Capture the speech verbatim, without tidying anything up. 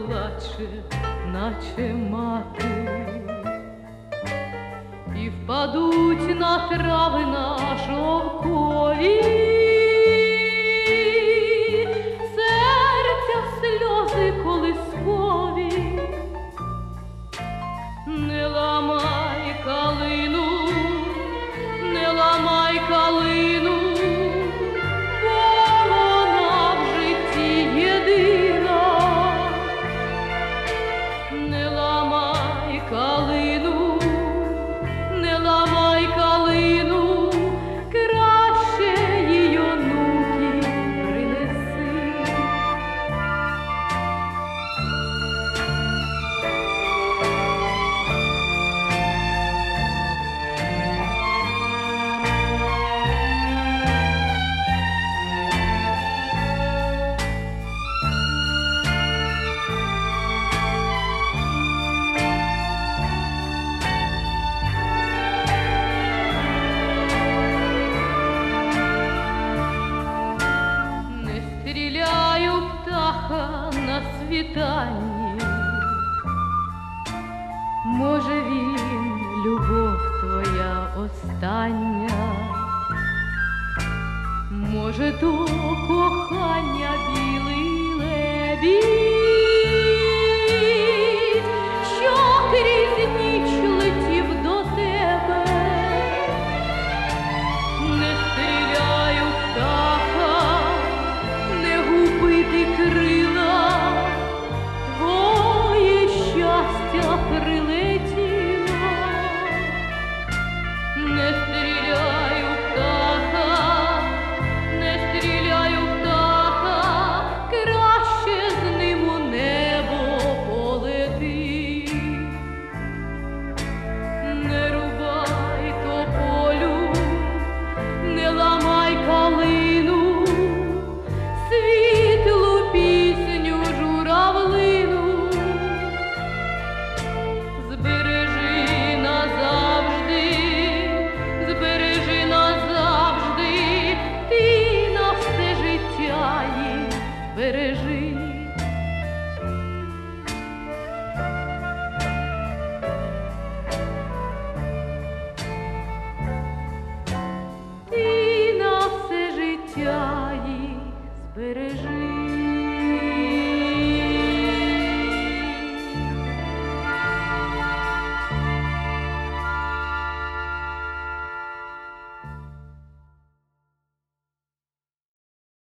заплаче, наче мати, і впадуть на трави на шовкові, серця сльози колискові. Не ламай калину, не ламай калину, бо вона в житті єдина. Не ламай калину, не ламай калину, краще її онуки принеси. Стріляю птаха на світанні, може він, любов твоя остання, може то кохання білий лебідь.